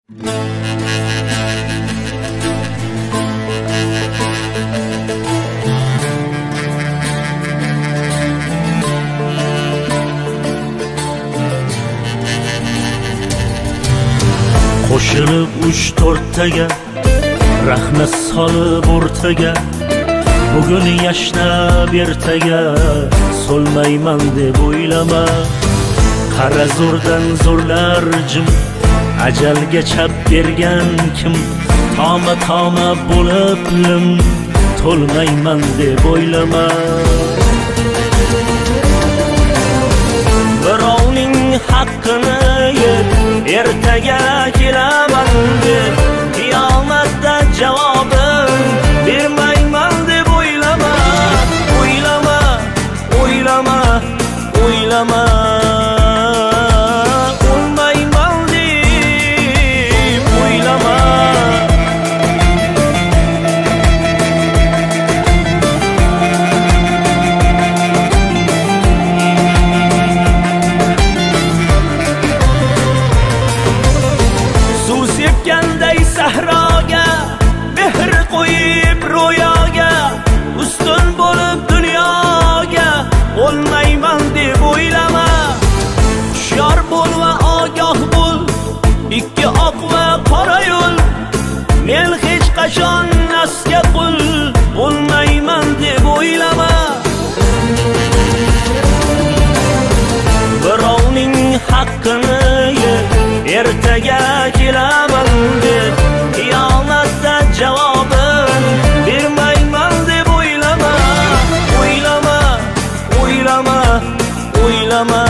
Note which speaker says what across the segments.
Speaker 1: Qo'shilib 3-4taga rahmat solib o'rtaga, bugun yashnab ertaga so'lmayman deb o'ylama. Qara zo'rdan zo'rlar jim, ajalga chap bergan kim? Toma bo'lib lim, to'lmayman deb o'ylama. Birovning haqqini yeb, ertaga kelaman deb, qiyomatda javobim bermayman deb o'ylama. O'ylama, o'ylama, o'ylama. O'lmayman deb o'ylama. Suv sepganday sahroga, mehr qo'yib ro'yoga, ustun bo'lib dunyoga o'lmayman deb o'ylama. Hushyor bo'l va ogoh bo'l, ikki oq va qora yo'l. Men hech qachon nafsga qul bo'lmayman deb o'ylama. Birovning haqqini yeb, ertaga kelaman deb, qiyomatda javobim bermayman deb o'ylama. O'ylama, o'ylama, o'ylama.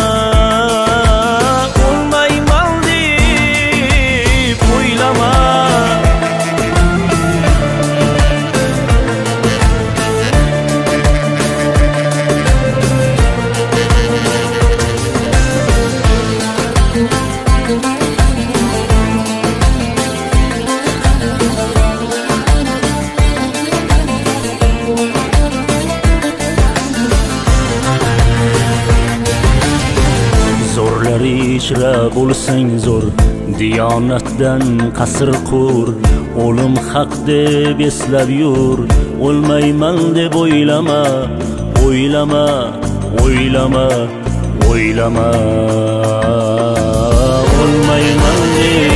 Speaker 1: O'lmayman deb o'ylama. Zo'rlar ichra bo'lsang zo'r, diyonatdan qasr qur. O'lim haq deb eslab yur, o'lmayman deb o'ylama. O'ylama, o'ylama, o'ylama. O'lmayman deb